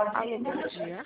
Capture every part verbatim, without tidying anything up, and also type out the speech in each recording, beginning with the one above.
Alô, bom dia.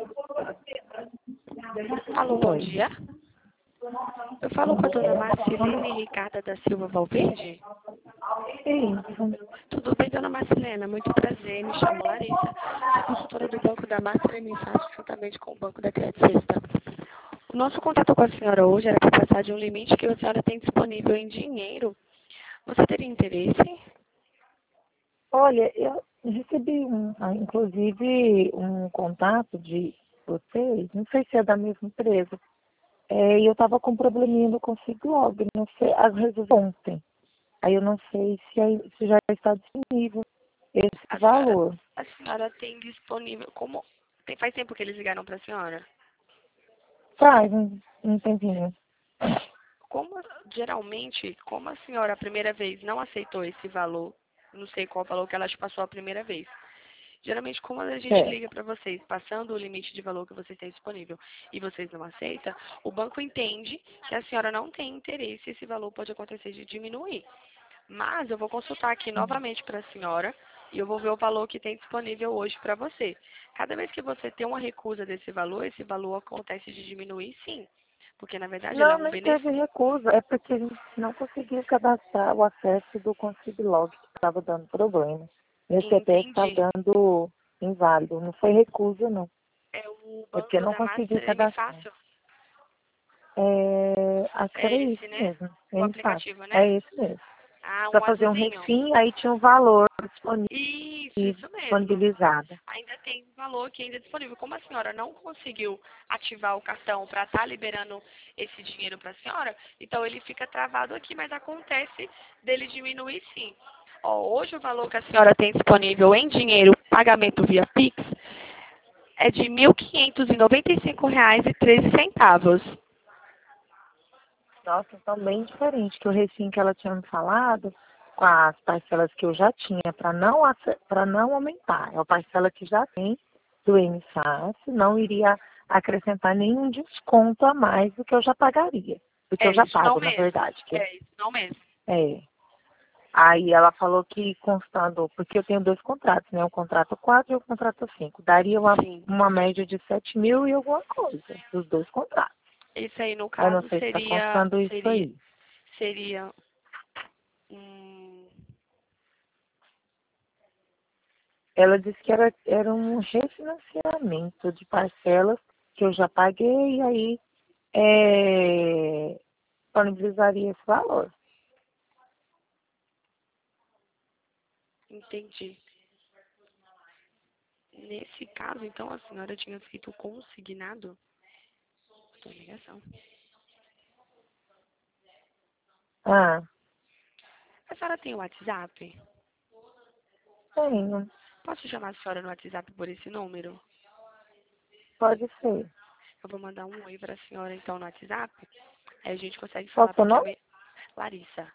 Alô, bom Oi. dia. Eu falo com a dona Marcelene Ricarda da Silva Valverde. Sim. Tudo bem, dona Marcelena? Muito prazer, me chamo Larissa. Sou consultora do Banco da Master e faço juntamente com o Banco da Crédito Sexta. O nosso contato com a senhora hoje era para passar de um limite que a senhora tem disponível em dinheiro. Você teria interesse? Olha, eu recebi, um, ah, inclusive, um contato de vocês, não sei se é da mesma empresa, é, e eu estava com um probleminha no Consiglog, não sei, às vezes ontem. Aí eu não sei se, aí- se já está disponível esse A senhora, valor. a senhora tem disponível... Como... Tem, faz tempo que eles ligaram para a senhora? Faz um, um tempinho. Como, geralmente, como a senhora a primeira vez não aceitou esse valor, não sei qual valor que ela te passou a primeira vez. Geralmente, como a gente É. liga para vocês, passando o limite de valor que vocês têm disponível e vocês não aceitam, o banco entende que a senhora não tem interesse e esse valor pode acontecer de diminuir. Mas eu vou consultar aqui novamente para a senhora e eu vou ver o valor que tem disponível hoje para você. Cada vez que você tem uma recusa desse valor, esse valor acontece de diminuir, sim. Porque, na verdade, ele é Não, um nem teve benefício. recusa, é porque a gente não conseguiu cadastrar o acesso do Consiglog, que estava dando problema. Meu C P F está Entendi. dando inválido, não foi recusa, não. É o É porque eu banco não da consegui Master M cadastrar. Fácil. É, acho que É era esse, isso né? mesmo, O bem fácil. aplicativo, É né? esse mesmo. Ah, Para um fazer um azulzinho. refim, aí tinha um valor disponível Isso, e isso mesmo. disponibilizado. Ainda tem valor que ainda é disponível. Como a senhora não conseguiu ativar o cartão para estar liberando esse dinheiro para a senhora, então ele fica travado aqui, mas acontece dele diminuir sim. Ó, hoje o valor que a senhora tem disponível em dinheiro, pagamento via Pix, é de mil quinhentos e noventa e cinco reais e treze centavos. Nossa, então bem diferente que o refim que ela tinha me falado, com as parcelas que eu já tinha, para não, para não aumentar. É a parcela que já tem do M Fácil, não iria acrescentar nenhum desconto a mais do que eu já pagaria. Do que É eu já isso não pago, na mesmo. verdade. Que É isso não mesmo. é. Aí ela falou que constando, porque eu tenho dois contratos, né? O contrato quatro e o contrato cinco. Daria uma, Sim. uma média de sete mil e alguma coisa, dos dois contratos. Esse aí, no Aí eu não caso, sei se está seria, constando isso seria, aí. seria, hum, Ela disse que era, era um refinanciamento de parcelas que eu já paguei e aí é, disponibilizaria esse valor. entendi. Nesse caso, então, a senhora tinha feito consignado? Estou em ligação. Ah, A senhora tem o WhatsApp? tenho. Posso chamar a senhora no WhatsApp por esse número? Pode ser. Eu vou mandar um oi para a senhora, então, no WhatsApp. Aí a gente consegue Qual o falar, seu porque a nome? minha... Larissa.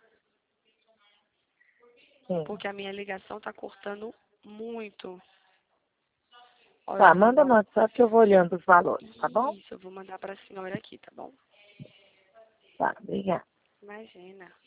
Sim. Porque a minha ligação tá cortando muito. Ó, eu Tá, vou manda mandar no um... WhatsApp que eu vou olhando os valores, tá bom? Isso, eu vou mandar para a senhora aqui, tá bom? Tá, obrigada. Imagina.